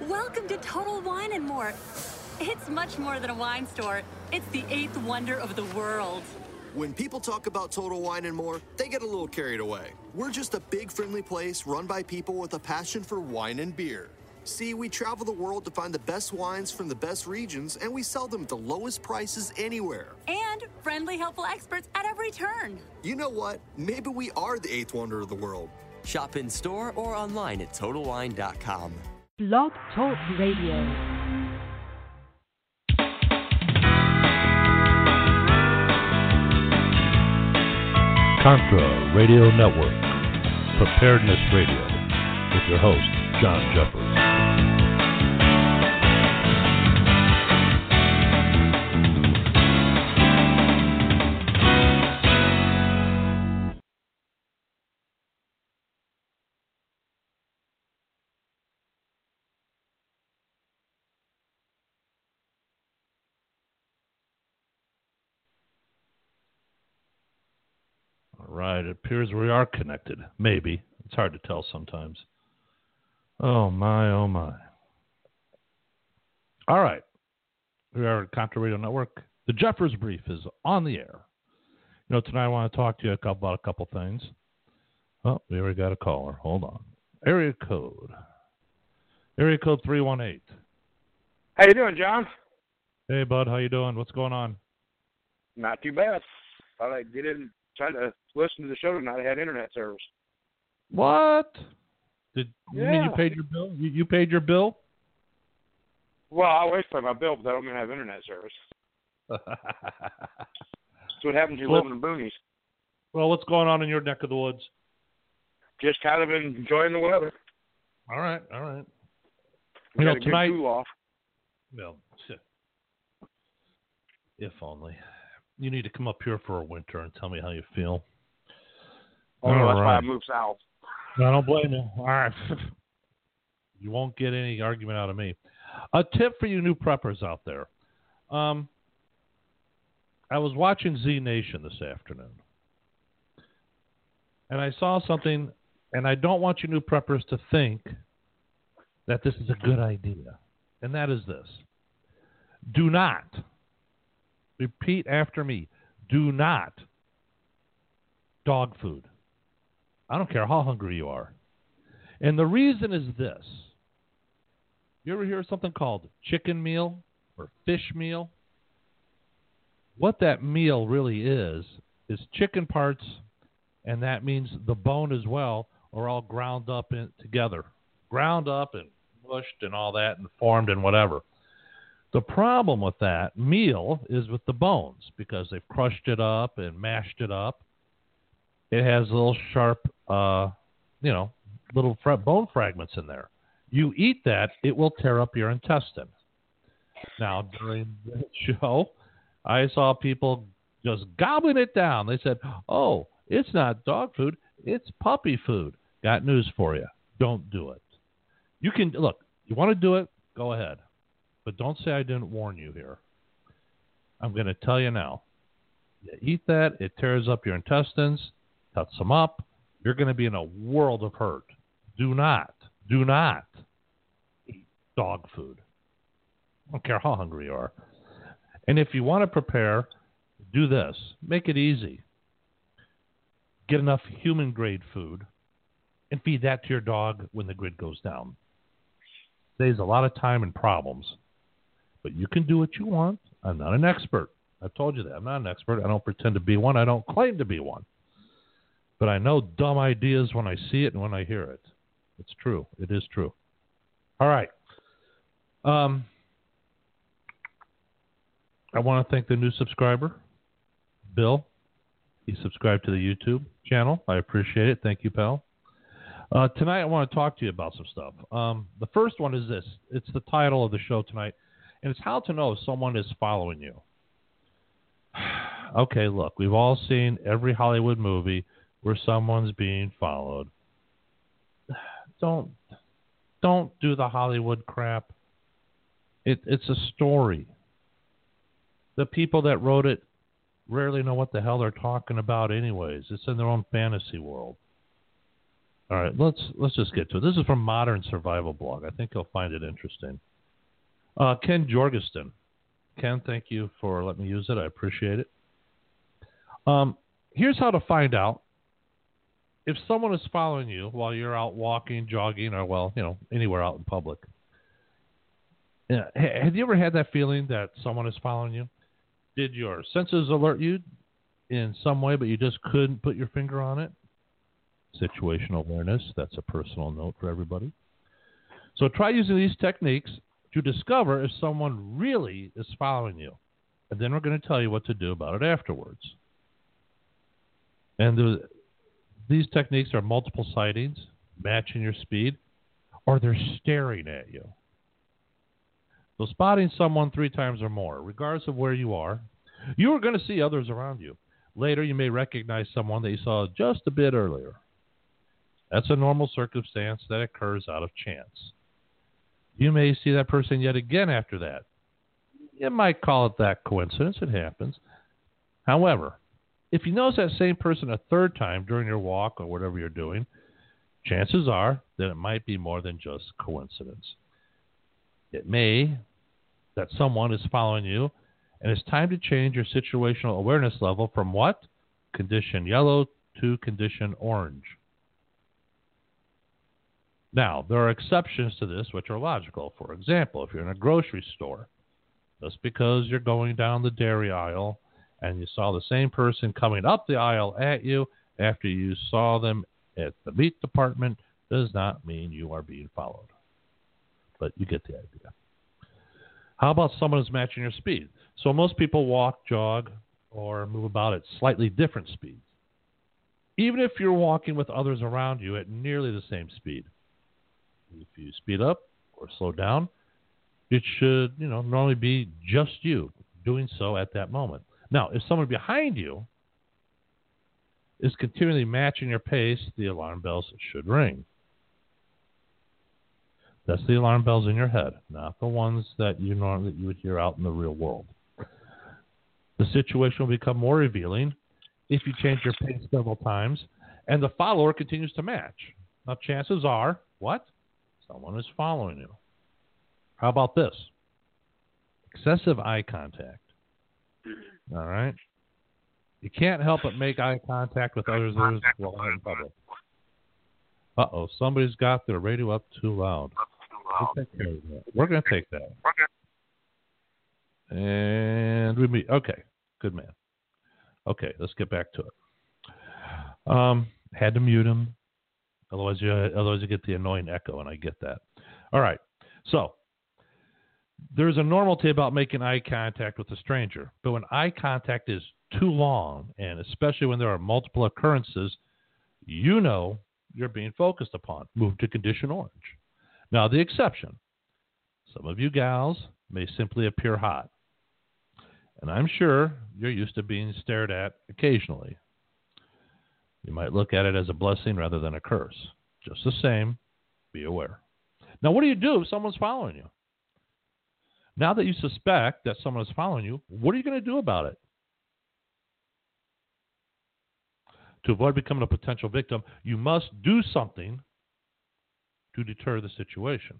Welcome to Total Wine and More. It's much more than a wine store. It's the eighth wonder of the world. When people talk about Total Wine and More, they get a little carried away. We're just a big, friendly place run by people with a passion for wine and beer. See, we travel the world to find the best wines from the best regions, and we sell them at the lowest prices anywhere. And friendly, helpful experts at every turn. You know what? Maybe we are the eighth wonder of the world. Shop in store or online at TotalWine.com. Blog Talk Radio. Contra Radio Network, Preparedness Radio, with your host, John Jeffers. All right, it appears we are connected. Maybe. It's hard to tell sometimes. Oh, my, oh, my. All right. We are at Contra Radio Network. The Jeffers Brief is on the air. You know, tonight I want to talk to you about a couple things. Oh, we already got a caller. Hold on. Area code 318. How you doing, John? Hey, bud. How you doing? What's going on? Not too bad. Thought I'd get in, try to listen to the show tonight. I had internet service. What? You mean you paid your bill? You paid your bill? Well, I always pay my bill, but I don't mean I have internet service. That's what happens when you live in the boonies. Well, what's going on in your neck of the woods? Just kind of enjoying the weather. All right. We You know, got a good tonight. cool off. Well, if only. You need to come up here for a winter and tell me how you feel. Oh, no, that's why I moved south. I don't blame you. All right. You won't get any argument out of me. A tip for you new preppers out there. I was watching Z Nation this afternoon, and I saw something, and I don't want you new preppers to think that this is a good idea, and that is this. Do not, repeat after me, do not dog food. I don't care how hungry you are. And the reason is this. You ever hear of something called chicken meal or fish meal? What that meal really is chicken parts, and that means the bone as well, are all ground up together. Ground up and mushed and all that and formed and whatever. The problem with that meal is with the bones, because they've crushed it up and mashed it up. It has little sharp, little bone fragments in there. You eat that, it will tear up your intestine. Now, during the show, I saw people just gobbling it down. They said, oh, it's not dog food, it's puppy food. Got news for you. Don't do it. You can, look, you want to do it, go ahead. But don't say I didn't warn you here. I'm going to tell you now. You eat that, it tears up your intestines, cuts them up. You're going to be in a world of hurt. Do not eat dog food. I don't care how hungry you are. And if you want to prepare, do this. Make it easy. Get enough human-grade food and feed that to your dog when the grid goes down. Saves a lot of time and problems. But you can do what you want. I'm not an expert. I've told you that. I'm not an expert. I don't pretend to be one. I don't claim to be one. But I know dumb ideas when I see it and when I hear it. It's true. It is true. All right. I want to thank the new subscriber, Bill. He subscribed to the YouTube channel. I appreciate it. Thank you, pal. Tonight I want to talk to you about some stuff. The first one is this. It's the title of the show tonight, and it's how to know if someone is following you. Okay, look, we've all seen every Hollywood movie where someone's being followed. Don't do the Hollywood crap. It's a story. The people that wrote it rarely know what the hell they're talking about anyways. It's in their own fantasy world. All right, let's just get to it. This is from Modern Survival Blog. I think you'll find it interesting. Ken Jorgensen. Ken, thank you for letting me use it. I appreciate it. Here's how to find out if someone is following you while you're out walking, jogging, or, anywhere out in public. Have you ever had that feeling that someone is following you? Did your senses alert you in some way, but you just couldn't put your finger on it? Situational awareness, that's a personal note for everybody. So try using these techniques to discover if someone really is following you. And then we're going to tell you what to do about it afterwards. And these techniques are multiple sightings, matching your speed, or they're staring at you. So spotting someone 3 times or more, regardless of where you are going to see others around you. Later, you may recognize someone that you saw just a bit earlier. That's a normal circumstance that occurs out of chance. You may see that person yet again after that. You might call it that coincidence. It happens. However, if you notice that same person a 3rd time during your walk or whatever you're doing, chances are that it might be more than just coincidence. It may that someone is following you, and it's time to change your situational awareness level from what? Condition yellow to condition orange. Now, there are exceptions to this which are logical. For example, if you're in a grocery store, just because you're going down the dairy aisle and you saw the same person coming up the aisle at you after you saw them at the meat department does not mean you are being followed. But you get the idea. How about someone who's matching your speed? So most people walk, jog, or move about at slightly different speeds. Even if you're walking with others around you at nearly the same speed. If you speed up or slow down, it should, normally be just you doing so at that moment. Now, if someone behind you is continually matching your pace, the alarm bells should ring. That's the alarm bells in your head, not the ones that you would hear out in the real world. The situation will become more revealing if you change your pace several times and the follower continues to match. Now, chances are, what? Someone is following you. How about this? Excessive eye contact. All right? You can't help but make eye contact with others while out in public. Uh-oh, somebody's got their radio up too loud. We're going to take that. And we meet. Okay, good man. Okay, let's get back to it. Had to mute him. Otherwise you get the annoying echo, and I get that. All right, so there's a normality about making eye contact with a stranger. But when eye contact is too long, and especially when there are multiple occurrences, you're being focused upon. Move to condition orange. Now, the exception. Some of you gals may simply appear hot. And I'm sure you're used to being stared at occasionally. You might look at it as a blessing rather than a curse. Just the same, be aware. Now, what do you do if someone's following you? Now that you suspect that someone is following you, what are you going to do about it? To avoid becoming a potential victim, you must do something to deter the situation.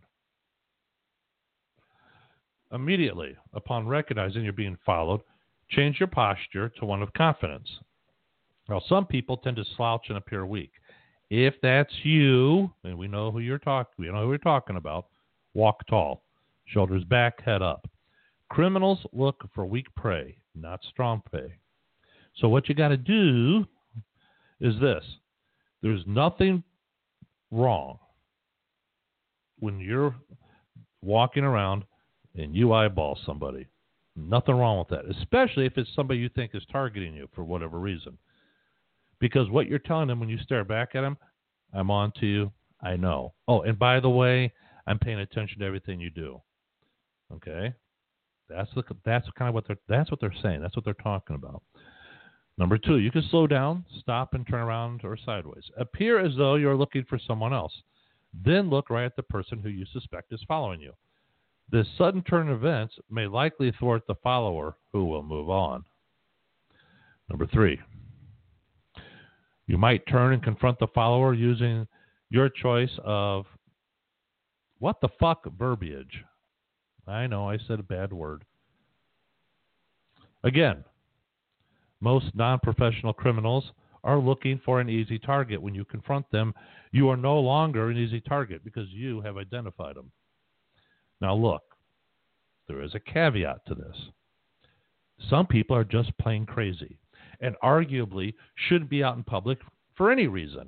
Immediately, upon recognizing you're being followed, change your posture to one of confidence. Now, some people tend to slouch and appear weak. If that's you, and we know who you're talking about, walk tall, shoulders back, head up. Criminals look for weak prey, not strong prey. So what you got to do is this. There's nothing wrong when you're walking around and you eyeball somebody. Nothing wrong with that, especially if it's somebody you think is targeting you for whatever reason. Because what you're telling them when you stare back at them, I'm on to you, I know. Oh, and by the way, I'm paying attention to everything you do. Okay? That's what they're saying. That's what they're talking about. Number 2, you can slow down, stop, and turn around or sideways. Appear as though you're looking for someone else. Then look right at the person who you suspect is following you. This sudden turn of events may likely thwart the follower, who will move on. Number 3, you might turn and confront the follower using your choice of what the fuck verbiage. I know I said a bad word. Again, most non-professional criminals are looking for an easy target. When you confront them, you are no longer an easy target because you have identified them. Now look, there is a caveat to this. Some people are just plain crazy and arguably shouldn't be out in public for any reason.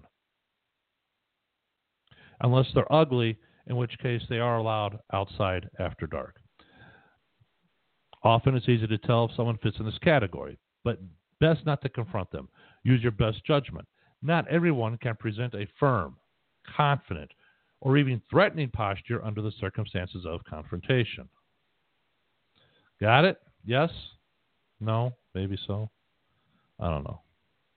Unless they're ugly, in which case they are allowed outside after dark. Often it's easy to tell if someone fits in this category, but best not to confront them. Use your best judgment. Not everyone can present a firm, confident, or even threatening posture under the circumstances of confrontation. Got it? Yes? No? Maybe so? I don't know.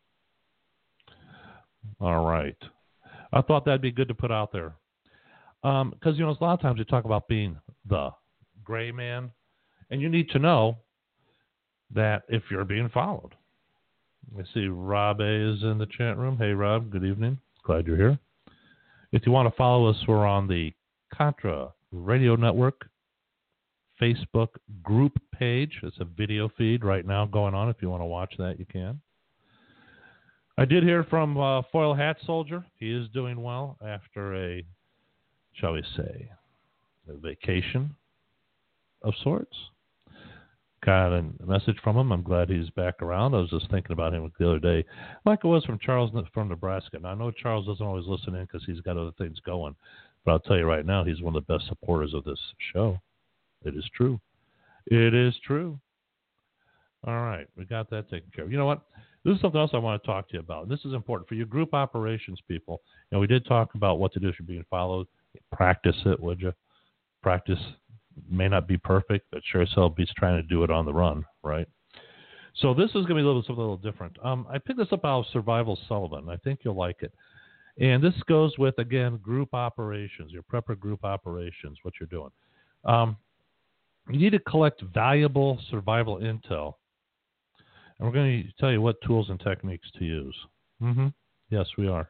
All right. I thought that'd be good to put out there. Because, a lot of times we talk about being the gray man, and you need to know that if you're being followed. I see Rob A is in the chat room. Hey, Rob, good evening. Glad you're here. If you want to follow us, we're on the Contra Radio Network Facebook group page. It's a video feed right now going on. If you want to watch that, you can. I did hear from Foil Hat Soldier. He is doing well after a, shall we say, a vacation of sorts. Got a message from him. I'm glad he's back around. I was just thinking about him the other day, like it was from Charles from Nebraska. Now, I know Charles doesn't always listen in because he's got other things going, but I'll tell you right now, he's one of the best supporters of this show. It is true. It is true. All right, we got that taken care of. You know what? This is something else I want to talk to you about. This is important for your group operations people. We did talk about what to do if you're being followed. Practice it, would you? Practice may not be perfect, but sure as hell beats trying to do it on the run, right? So this is going to be something a little different. I picked this up out of Survival Sullivan. I think you'll like it. And this goes with, again, group operations, your prepper group operations, what you're doing. You need to collect valuable survival intel. And we're going to tell you what tools and techniques to use. Yes, we are.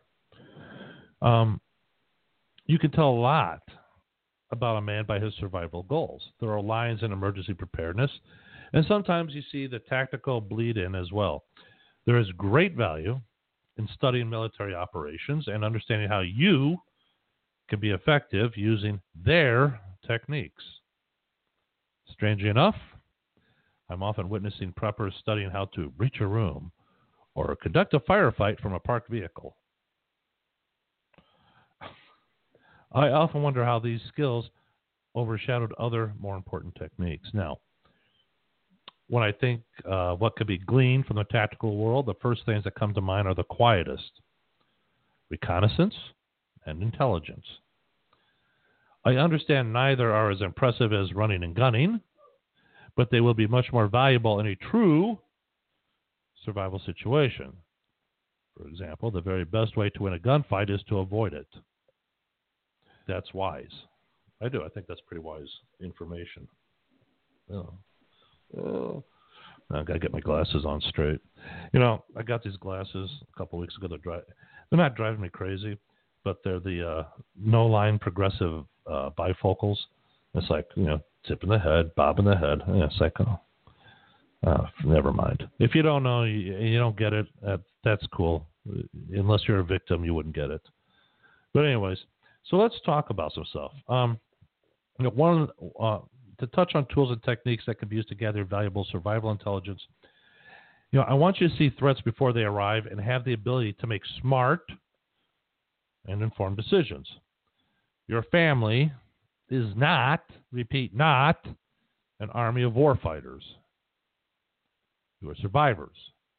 You can tell a lot about a man by his survival goals. There are lines in emergency preparedness, and sometimes you see the tactical bleed in as well. There is great value in studying military operations and understanding how you can be effective using their techniques. Strangely enough, I'm often witnessing preppers studying how to breach a room or conduct a firefight from a parked vehicle. I often wonder how these skills overshadowed other more important techniques. Now, when I think what could be gleaned from the tactical world, the first things that come to mind are the quietest: reconnaissance and intelligence. I understand neither are as impressive as running and gunning, but they will be much more valuable in a true survival situation. For example, the very best way to win a gunfight is to avoid it. That's wise. I do. I think that's pretty wise information. I got to get my glasses on straight. I got these glasses a couple of weeks ago. They're not driving me crazy, but they're the no-line progressive bifocals. It's like, tipping the head, bobbing the head. Yeah, it's like, never mind. If you don't know, you don't get it, that's cool. Unless you're a victim, you wouldn't get it. But anyways, so let's talk about some stuff. To touch on tools and techniques that can be used to gather valuable survival intelligence, I want you to see threats before they arrive and have the ability to make smart and informed decisions. Your family is not, repeat, not an army of warfighters. You are survivors.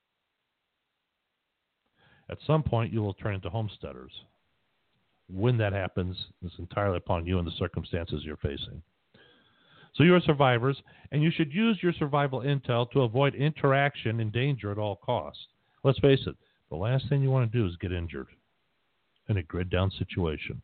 At some point, you will turn into homesteaders. When that happens, it's entirely upon you and the circumstances you're facing. So you are survivors, and you should use your survival intel to avoid interaction and danger at all costs. Let's face it, the last thing you want to do is get injured in a grid-down situation.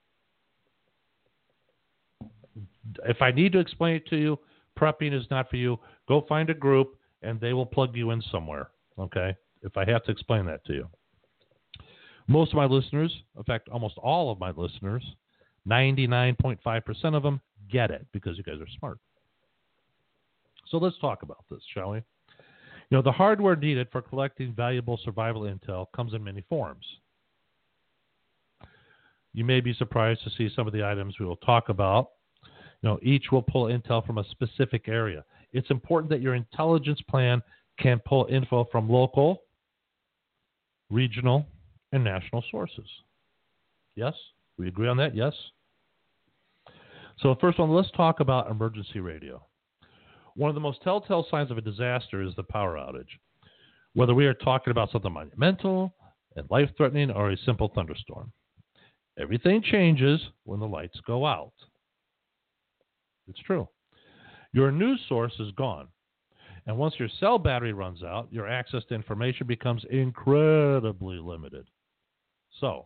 If I need to explain it to you, prepping is not for you. Go find a group, and they will plug you in somewhere, okay, if I have to explain that to you. Most of my listeners, in fact, almost all of my listeners, 99.5% of them get it because you guys are smart. So let's talk about this, shall we? You know, the hardware needed for collecting valuable survival intel comes in many forms. You may be surprised to see some of the items we will talk about. You know, each will pull intel from a specific area. It's important that your intelligence plan can pull info from local, regional, and national sources. Yes? We agree on that? Yes? So first one, let's talk about emergency radio. One of the most telltale signs of a disaster is the power outage. Whether we are talking about something monumental and life-threatening or a simple thunderstorm. Everything changes when the lights go out. It's true. Your news source is gone. And once your cell battery runs out, your access to information becomes incredibly limited. So,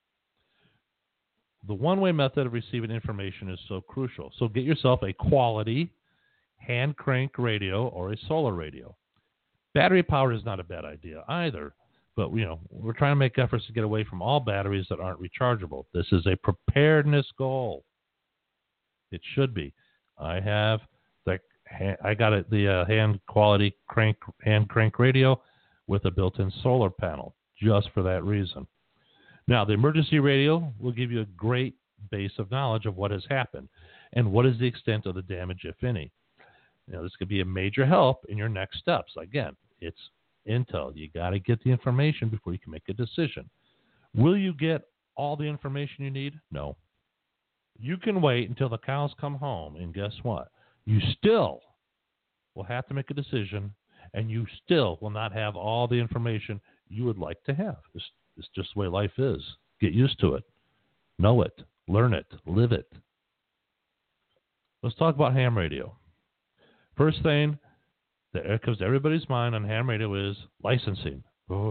the one-way method of receiving information is so crucial. So get yourself a quality hand crank radio or a solar radio. Battery power is not a bad idea either, but you know, we're trying to make efforts to get away from all batteries that aren't rechargeable. This is a preparedness goal. It should be. I got the hand quality hand crank radio with a built-in solar panel just for that reason. Now, the emergency radio will give you a great base of knowledge of what has happened and what is the extent of the damage, if any. You know, this could be a major help in your next steps. Again, it's intel. You got to get the information before you can make a decision. Will you get all the information you need? No. You can wait until the cows come home, and guess what? You still will have to make a decision, and you still will not have all the information you would like to have. It's just the way life is. Get used to it. Know it. Learn it. Live it. Let's talk about ham radio. First thing that comes to everybody's mind on ham radio is licensing.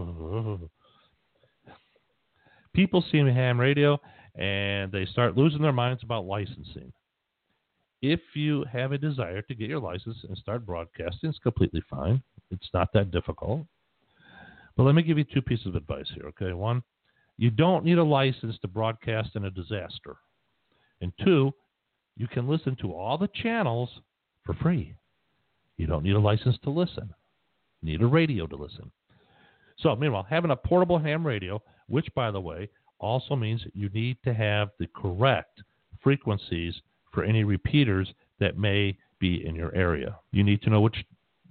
People see ham radio and they start losing their minds about licensing. If you have a desire to get your license and start broadcasting, it's completely fine. It's not that difficult. But let me give you two pieces of advice here, okay? One, you don't need a license to broadcast in a disaster. And two, you can listen to all the channels for free. You don't need a license to listen. You need a radio to listen. So, meanwhile, having a portable ham radio, which, by the way, also means you need to have the correct frequencies for any repeaters that may be in your area. You need to know which,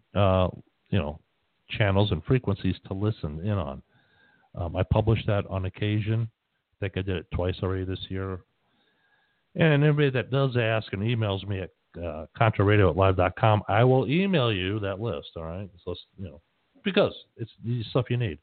channels and frequencies to listen in on. I publish that on occasion. I think I did it twice already this year. And anybody that does ask and emails me at contraradio@live.com, I will email you that list, all right? So, because it's the stuff you need.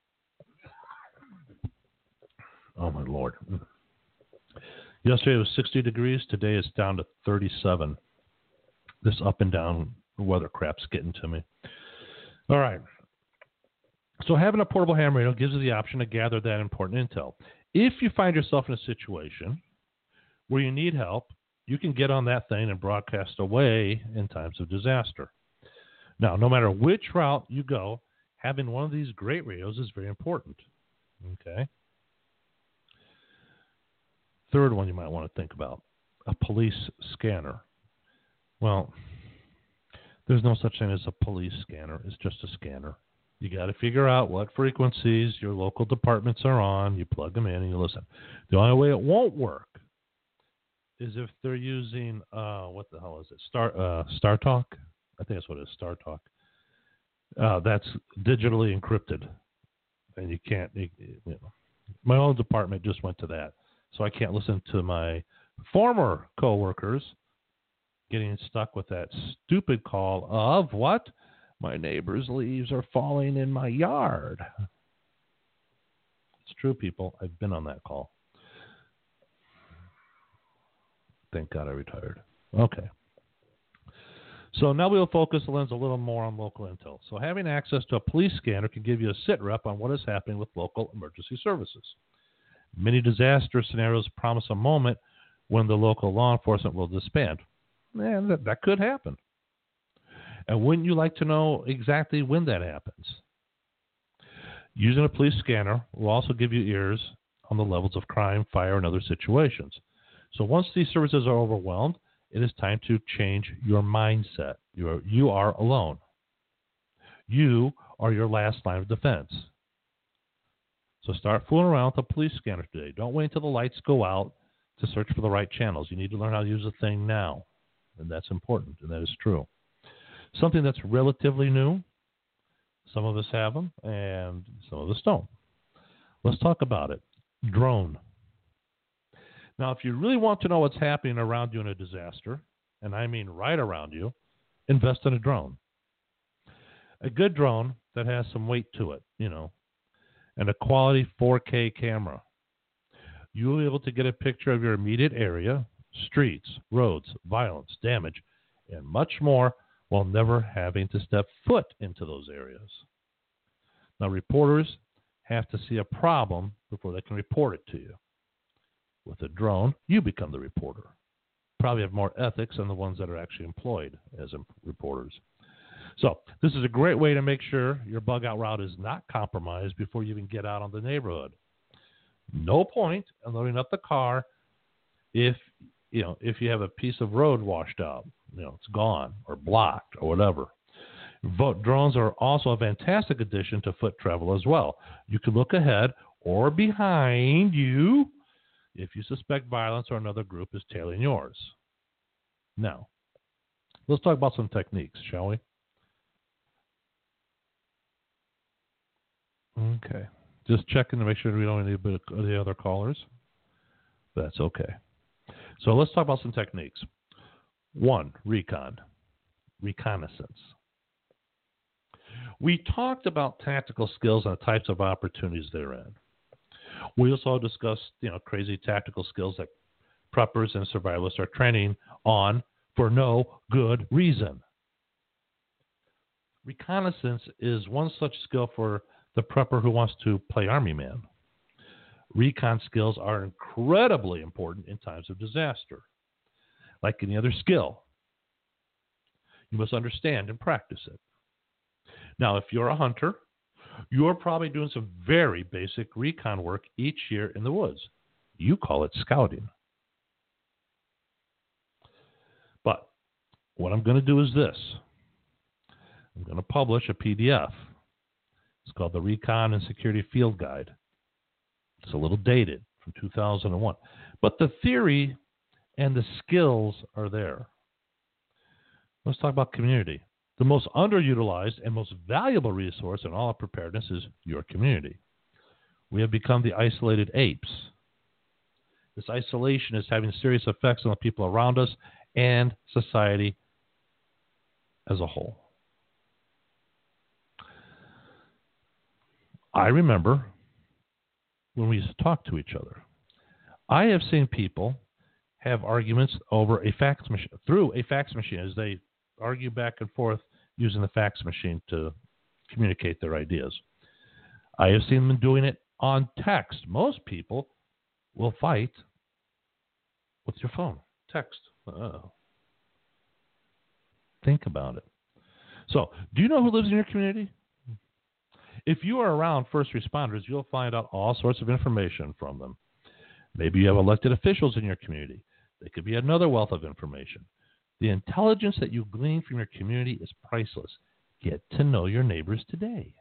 Oh, my Lord. Yesterday it was 60 degrees. Today it's down to 37. This up and down weather crap's getting to me. All right. So having a portable ham radio gives you the option to gather that important intel. If you find yourself in a situation where you need help, you can get on that thing and broadcast away in times of disaster. Now, no matter which route you go, having one of these great radios is very important. Okay. Third one you might want to think about, a police scanner. Well, there's no such thing as a police scanner. It's just a scanner. You got to figure out what frequencies your local departments are on. You plug them in and you listen. The only way it won't work is if they're using, what the hell is it? Star Talk? I think that's what it is, Star Talk. That's digitally encrypted. And you can't, my own department just went to that. So I can't listen to my former coworkers getting stuck with that stupid call of what? My neighbor's leaves are falling in my yard. It's true, people. I've been on that call. Thank God I retired. Okay. So now we'll focus the lens a little more on local intel. So having access to a police scanner can give you a sit rep on what is happening with local emergency services. Many disaster scenarios promise a moment when the local law enforcement will disband. And that could happen. And wouldn't you like to know exactly when that happens? Using a police scanner will also give you ears on the levels of crime, fire, and other situations. So once these services are overwhelmed, it is time to change your mindset. You are alone. You are your last line of defense. So start fooling around with a police scanner today. Don't wait until the lights go out to search for the right channels. You need to learn how to use the thing now. And that's important, and that is true. Something that's relatively new, some of us have them, and some of us don't. Let's talk about it. Drone. Now, if you really want to know what's happening around you in a disaster, and I mean right around you, invest in a drone. A good drone that has some weight to it, and a quality 4K camera. You'll be able to get a picture of your immediate area, streets, roads, violence, damage, and much more while never having to step foot into those areas. Now, reporters have to see a problem before they can report it to you. With a drone, you become the reporter. Probably have more ethics than the ones that are actually employed as reporters. So this is a great way to make sure your bug out route is not compromised before you even get out on the neighborhood. No point in loading up the car if you have a piece of road washed out, it's gone or blocked or whatever. Drones are also a fantastic addition to foot travel as well. You can look ahead or behind you if you suspect violence or another group is tailing yours. Now, let's talk about some techniques, shall we? Okay. Just checking to make sure we don't need a bit of the other callers. That's okay. So let's talk about some techniques. 1, reconnaissance. We talked about tactical skills and the types of opportunities they're in. We also discussed, crazy tactical skills that preppers and survivalists are training on for no good reason. Reconnaissance is one such skill for the prepper who wants to play Army Man. Recon skills are incredibly important in times of disaster. Like any other skill, you must understand and practice it. Now, if you're a hunter, you're probably doing some very basic recon work each year in the woods. You call it scouting. But what I'm going to do is this. I'm going to publish a PDF. It's called the Recon and Security Field Guide. It's a little dated from 2001. But the theory and the skills are there. Let's talk about community. The most underutilized and most valuable resource in all of preparedness is your community. We have become the isolated apes. This isolation is having serious effects on the people around us and society as a whole. I remember when we used to talk to each other. I have seen people have arguments over a fax machine, through a fax machine, as they argue back and forth using the fax machine to communicate their ideas. I have seen them doing it on text. Most people will fight with your phone. Text. Think about it. So, do you know who lives in your community? If you are around first responders, you'll find out all sorts of information from them. Maybe you have elected officials in your community. They could be another wealth of information. The intelligence that you glean from your community is priceless. Get to know your neighbors today.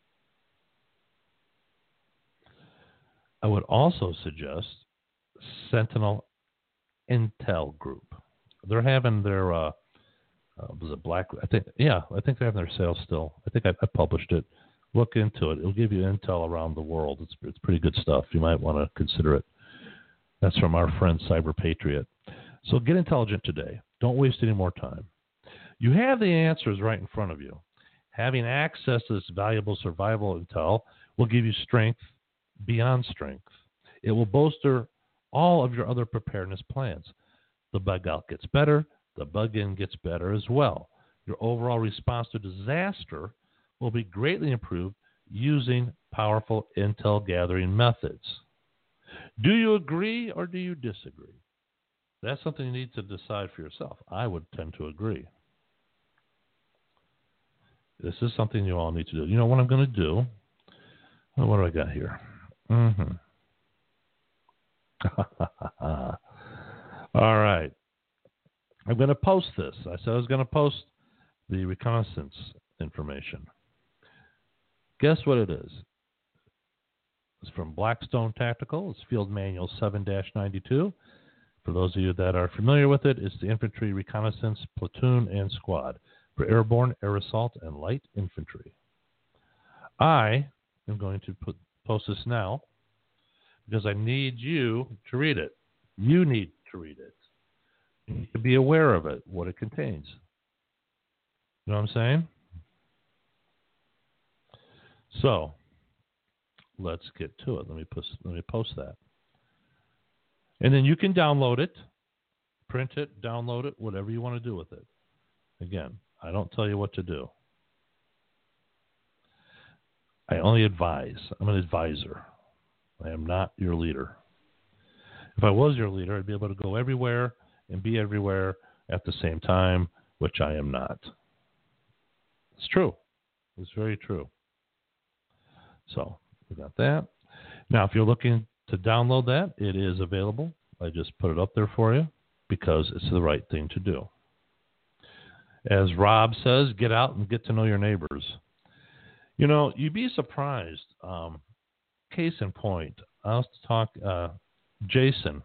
I would also suggest Sentinel Intel Group. They're having their was it Black? I think they're having their sales still. I think I published it. Look into it. It'll give you intel around the world. It's pretty good stuff. You might want to consider it. That's from our friend Cyber Patriot. So get intelligent today. Don't waste any more time. You have the answers right in front of you. Having access to this valuable survival intel will give you strength beyond strength. It will bolster all of your other preparedness plans. The bug out gets better. The bug in gets better as well. Your overall response to disaster will be greatly improved using powerful intel gathering methods. Do you agree or do you disagree? That's something you need to decide for yourself. I would tend to agree. This is something you all need to do. You know what I'm going to do? What do I got here? Mm-hmm. All right. I'm going to post this. I said I was going to post the reconnaissance information. Guess what it is? It's from Blackstone Tactical. It's Field Manual 7-92. For those of you that are familiar with it, it's the infantry reconnaissance platoon and squad for airborne, air assault, and light infantry. I am going to post this now because I need you to read it. You need to read it. You need to be aware of it, what it contains. You know what I'm saying? So, let's get to it. Let me post that. And then you can download it, print it, download it, whatever you want to do with it. Again, I don't tell you what to do. I only advise. I'm an advisor. I am not your leader. If I was your leader, I'd be able to go everywhere and be everywhere at the same time, which I am not. It's true. It's very true. So, we got that. Now, if you're looking to download that, it is available. I just put it up there for you because it's the right thing to do. As Rob says, get out and get to know your neighbors. You know, you'd be surprised. Case in point, I was Jason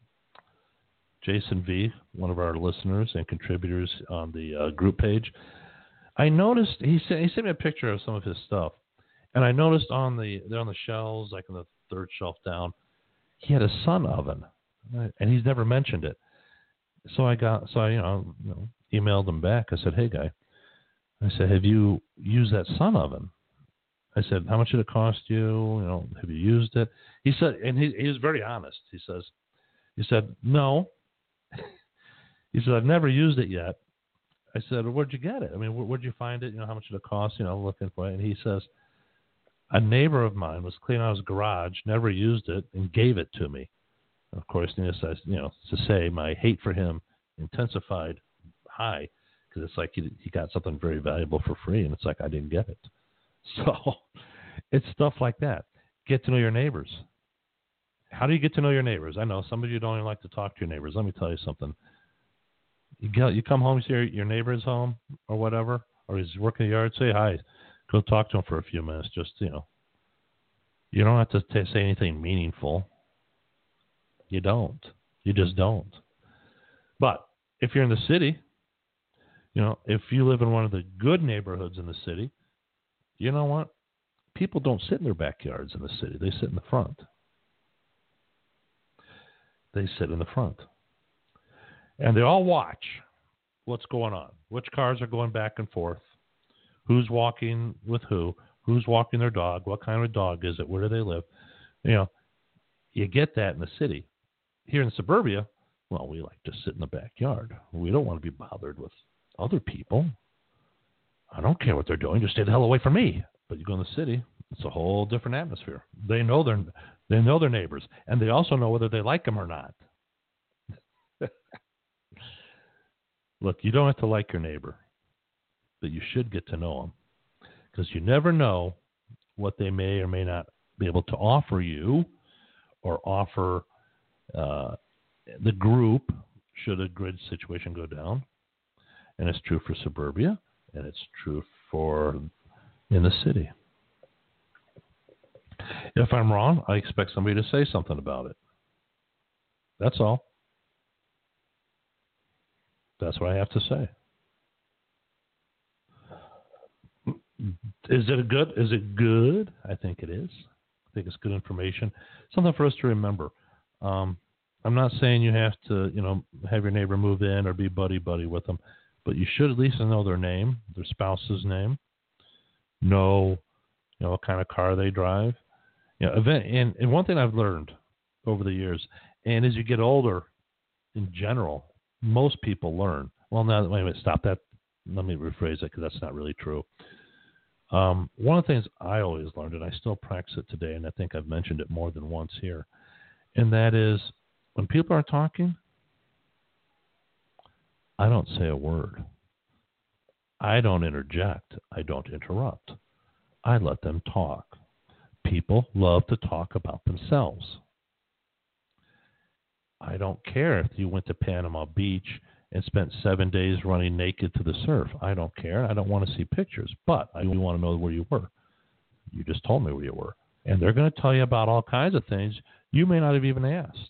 V, one of our listeners and contributors on the group page. I noticed he sent me a picture of some of his stuff, and I noticed they're on the shelves, like on the third shelf down, he had a sun oven, and he's never mentioned it. So I emailed him back. I said, "Hey, guy," I said, "have you used that sun oven?" I said, "How much did it cost you? You know, have you used it?" He said, and he was very honest. He said, "No." He said, "I've never used it yet." I said, well, "Where'd you get it? I mean, where'd you find it? You know, how much did it cost? You know, looking for it." And he says, "A neighbor of mine was cleaning out his garage, never used it, and gave it to me." Of course, to say my hate for him intensified high because it's like he got something very valuable for free, and it's like I didn't get it. So it's stuff like that. Get to know your neighbors. How do you get to know your neighbors? I know some of you don't even like to talk to your neighbors. Let me tell you something. You come home, see your neighbor is home or whatever, or he's working the yard, say hi. Go talk to him for a few minutes. Just, you don't have to say anything meaningful. You don't. You just don't. But if you're in the city, if you live in one of the good neighborhoods in the city, you know what? People don't sit in their backyards in the city. They sit in the front. They sit in the front. And they all watch what's going on. Which cars are going back and forth. Who's walking with who? Who's walking their dog? What kind of a dog is it? Where do they live? You get that in the city. Here in suburbia, well, we like to sit in the backyard. We don't want to be bothered with other people. I don't care what they're doing. Just stay the hell away from me. But you go in the city, it's a whole different atmosphere. They know their neighbors, and they also know whether they like them or not. Look, you don't have to like your neighbor, but you should get to know them because you never know what they may or may not be able to offer you or offer the group should a grid situation go down. And it's true for suburbia, and it's true for in the city. If I'm wrong, I expect somebody to say something about it. That's all. That's what I have to say. Is it good? Is it good? I think it is. I think it's good information. Something for us to remember. I'm not saying you have to, have your neighbor move in or be buddy-buddy with them, but you should at least know their name, their spouse's name, know, what kind of car they drive. And one thing I've learned over the years, and as you get older, in general, most people learn. Well, now, wait a minute, stop that. Let me rephrase that because that's not really true. One of the things I always learned, and I still practice it today, and I think I've mentioned it more than once here, and that is when people are talking, I don't say a word. I don't interject. I don't interrupt. I let them talk. people love to talk about themselves. I don't care if you went to Panama Beach and spent 7 days running naked to the surf. I don't care. I don't want to see pictures, but I do want to know where you were. You just told me where you were. And they're going to tell you about all kinds of things you may not have even asked.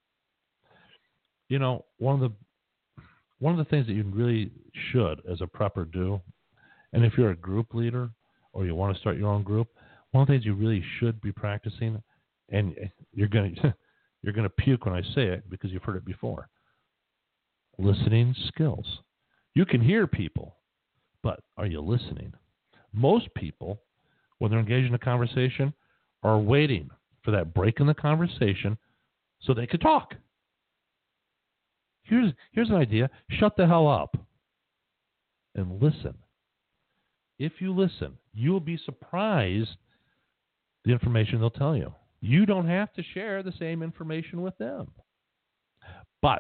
You know, one of the things that you really should, as a prepper, do, and if you're a group leader or you want to start your own group, one of the things you really should be practicing, and you're going to puke when I say it because you've heard it before, listening skills. You can hear people, but are you listening? Most people, when they're engaged in a conversation, are waiting for that break in the conversation so they could talk. Here's an idea. Shut the hell up and listen. If you listen, you'll be surprised the information they'll tell you. You don't have to share the same information with them. But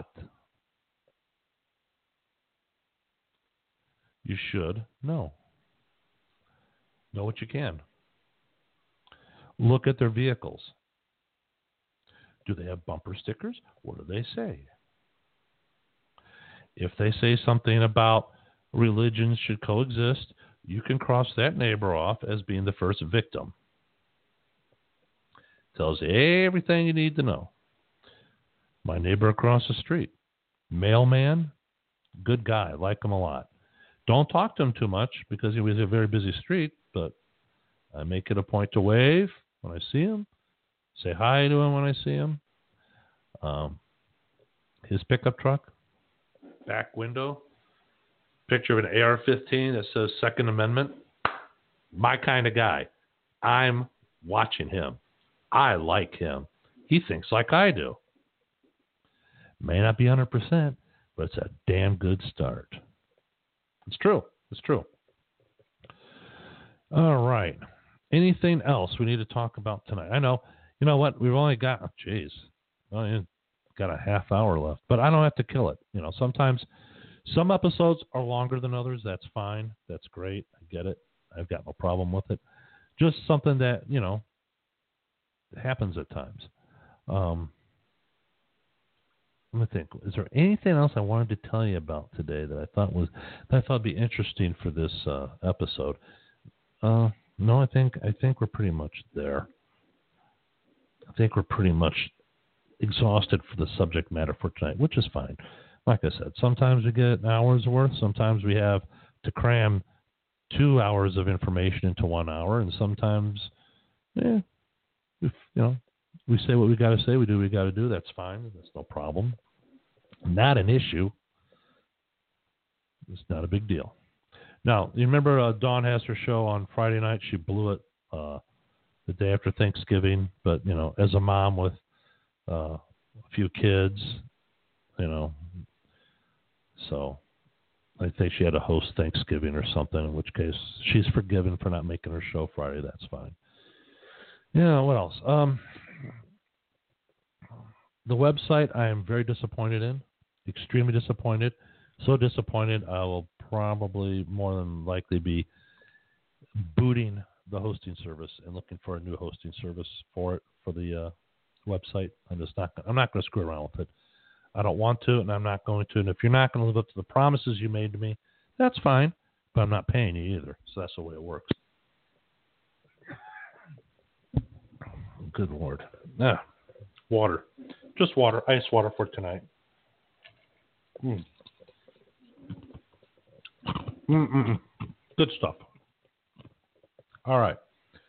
you should know. Know what you can. Look at their vehicles. Do they have bumper stickers? What do they say? If they say something about religions should coexist, you can cross that neighbor off as being the first victim. Tells you everything you need to know. My neighbor across the street, mailman, good guy, like him a lot. Don't talk to him too much because he was a very busy street, but I make it a point to wave when I see him, say hi to him when I see him. His pickup truck, back window, picture of an AR-15 that says Second Amendment. My kind of guy. I'm watching him. I like him. He thinks like I do. May not be 100%, but it's a damn good start. It's true. It's true. All right. Anything else we need to talk about tonight? I know. You know what? We've only got, got a half hour left, but I don't have to kill it. You know, sometimes some episodes are longer than others. That's fine. That's great. I get it. I've got no problem with it. Just something that, you know, happens at times. Let me think. Is there anything else I wanted to tell you about today that I thought would be interesting for this episode? No, I think we're pretty much there. I think we're pretty much exhausted for the subject matter for tonight, which is fine. Like I said, sometimes we get an hour's worth. Sometimes we have to cram 2 hours of information into 1 hour, and sometimes, we say what we got to say. We do what we got to do. That's fine. That's no problem. Not an issue. It's not a big deal. Now, you remember Dawn has her show on Friday night. She blew it the day after Thanksgiving. But, you know, as a mom with a few kids, you know, so I think she had to host Thanksgiving or something, in which case she's forgiven for not making her show Friday. That's fine. Yeah, what else? The website I am very disappointed in, extremely disappointed. So disappointed I will probably more than likely be booting the hosting service and looking for a new hosting service for it, for the website. I'm not going to screw around with it. I don't want to, and I'm not going to. And if you're not going to live up to the promises you made to me, that's fine, but I'm not paying you either. So that's the way it works. Good Lord. Water. Just water. Ice water for tonight. Good stuff. All right.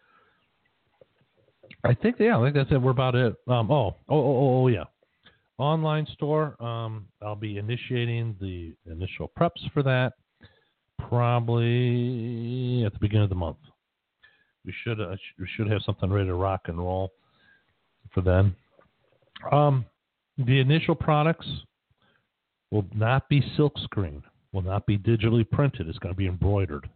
I think that's it. We're about it. Yeah. Online store. I'll be initiating the initial preps for that probably at the beginning of the month. We should have something ready to rock and roll for then. The initial products will not be silkscreen, will not be digitally printed. It's going to be embroidered.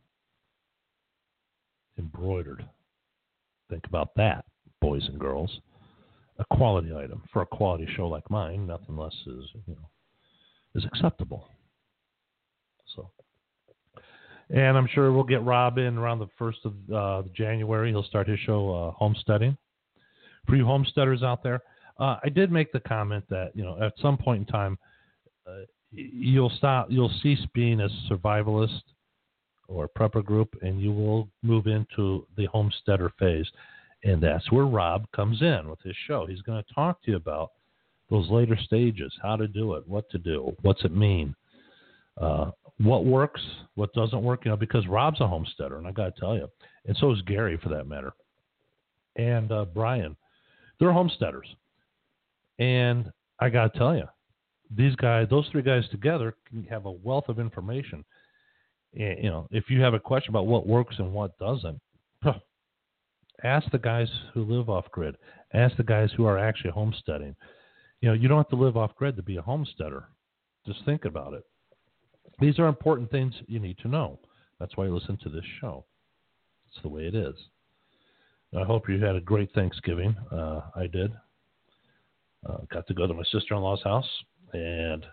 Think about that, boys and girls. A quality item for a quality show like mine. Nothing less is acceptable. So, And I'm sure we'll get Rob in around the 1st of January. He'll start his show, Homesteading. For you homesteaders out there, I did make the comment that, at some point in time, you'll cease being a survivalist or prepper group, and you will move into the homesteader phase. And that's where Rob comes in with his show. He's going to talk to you about those later stages, how to do it, what to do, what's it mean, what works, what doesn't work, because Rob's a homesteader, and I got to tell you, and so is Gary for that matter, and Brian. They're homesteaders. And I got to tell you, those three guys together can have a wealth of information. And, if you have a question about what works and what doesn't, ask the guys who live off-grid. Ask the guys who are actually homesteading. You don't have to live off-grid to be a homesteader. Just think about it. These are important things you need to know. That's why you listen to this show. It's the way it is. I hope you had a great Thanksgiving. I did. Got to go to my sister-in-law's house and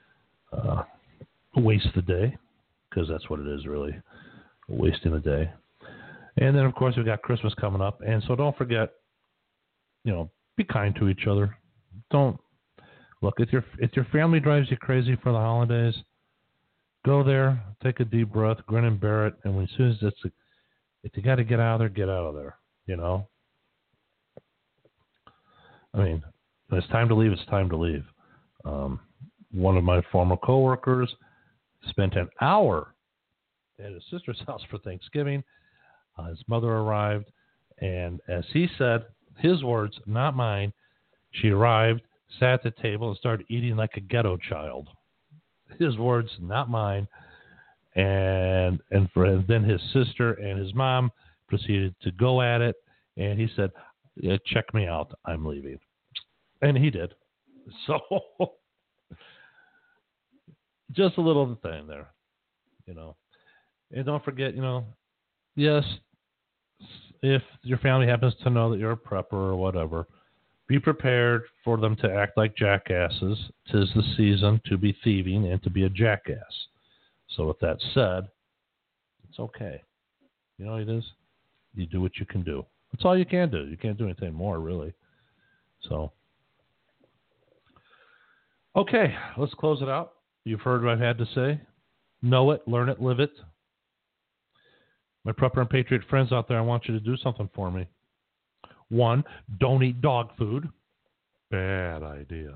waste the day, because that's what it is, really, wasting the day. And then, of course, we've got Christmas coming up. And so don't forget, be kind to each other. Don't look, if your family drives you crazy for the holidays, go there, take a deep breath, grin and bear it. And as soon as if you got to get out of there, get out of there. I mean, when it's time to leave, it's time to leave. One of my former coworkers spent an hour at his sister's house for Thanksgiving. His mother arrived, and as he said, his words, not mine, she arrived, sat at the table, and started eating like a ghetto child. His words, not mine. And then his sister and his mom proceeded to go at it, and he said, check me out, I'm leaving. And he did. So, just a little thing there, And don't forget, yes, if your family happens to know that you're a prepper or whatever, be prepared for them to act like jackasses. 'Tis the season to be thieving and to be a jackass. So with that said, it's okay. You know what it is? You do what you can do. That's all you can do. You can't do anything more, really. So, okay, let's close it out. You've heard what I've had to say. Know it, learn it, live it. My prepper and patriot friends out there, I want you to do something for me. 1, don't eat dog food. Bad idea.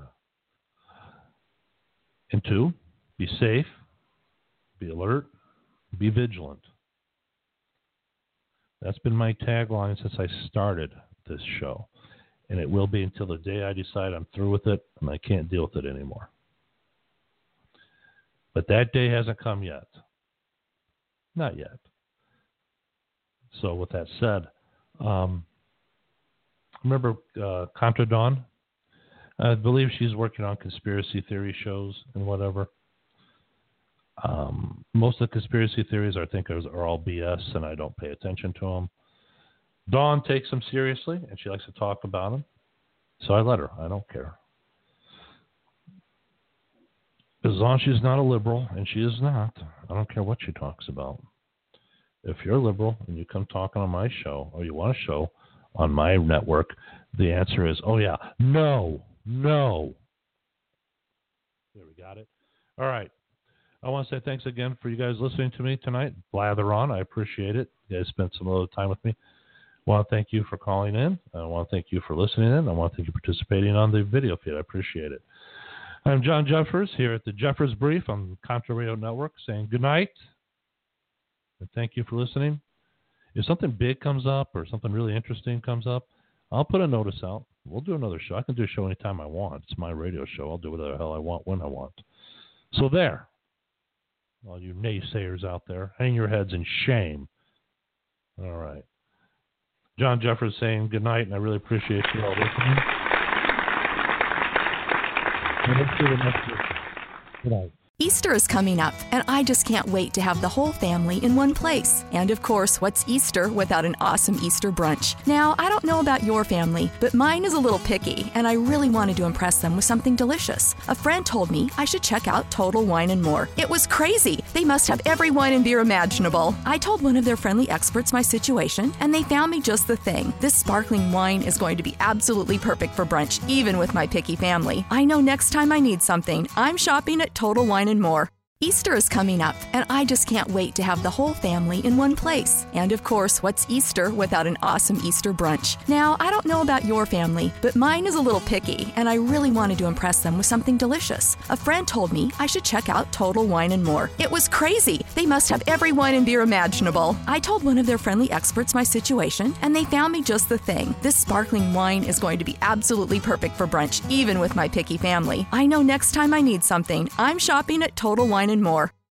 And 2, be safe, be alert, be vigilant. That's been my tagline since I started this show. And it will be until the day I decide I'm through with it and I can't deal with it anymore. But that day hasn't come yet. Not yet. So with that said, remember Contra Dawn? I believe she's working on conspiracy theory shows and whatever. Most of the conspiracy theories I think are all BS, and I don't pay attention to them. Dawn takes them seriously, and she likes to talk about them. So I let her. I don't care. As long as she's not a liberal, and she is not, I don't care what she talks about. If you're a liberal and you come talking on my show, or you want a show on my network, the answer is, oh yeah, no. There, we got it. All right. I want to say thanks again for you guys listening to me tonight. Blather on. I appreciate it. You guys spent some little time with me. I want to thank you for calling in. I want to thank you for listening in. I want to thank you for participating on the video feed. I appreciate it. I'm John Jeffers here at the Jeffers Brief on Contra Radio Network saying good night. And thank you for listening. If something big comes up or something really interesting comes up, I'll put a notice out. We'll do another show. I can do a show anytime I want. It's my radio show. I'll do whatever the hell I want when I want. So there. All you naysayers out there, hang your heads in shame. All right. John Jeffers saying good night, and I really appreciate you all listening. And let's do the next one. Good night. Easter is coming up, and I just can't wait to have the whole family in one place. And of course, what's Easter without an awesome Easter brunch? Now, I don't know about your family, but mine is a little picky, and I really wanted to impress them with something delicious. A friend told me I should check out Total Wine & More. It was crazy. They must have every wine and beer imaginable. I told one of their friendly experts my situation, and they found me just the thing. This sparkling wine is going to be absolutely perfect for brunch, even with my picky family. I know next time I need something, I'm shopping at Total Wine & More. Easter is coming up, and I just can't wait to have the whole family in one place. And of course, what's Easter without an awesome Easter brunch? Now, I don't know about your family, but mine is a little picky, and I really wanted to impress them with something delicious. A friend told me I should check out Total Wine & More. It was crazy. They must have every wine and beer imaginable. I told one of their friendly experts my situation, and they found me just the thing. This sparkling wine is going to be absolutely perfect for brunch, even with my picky family. I know next time I need something, I'm shopping at Total Wine & More.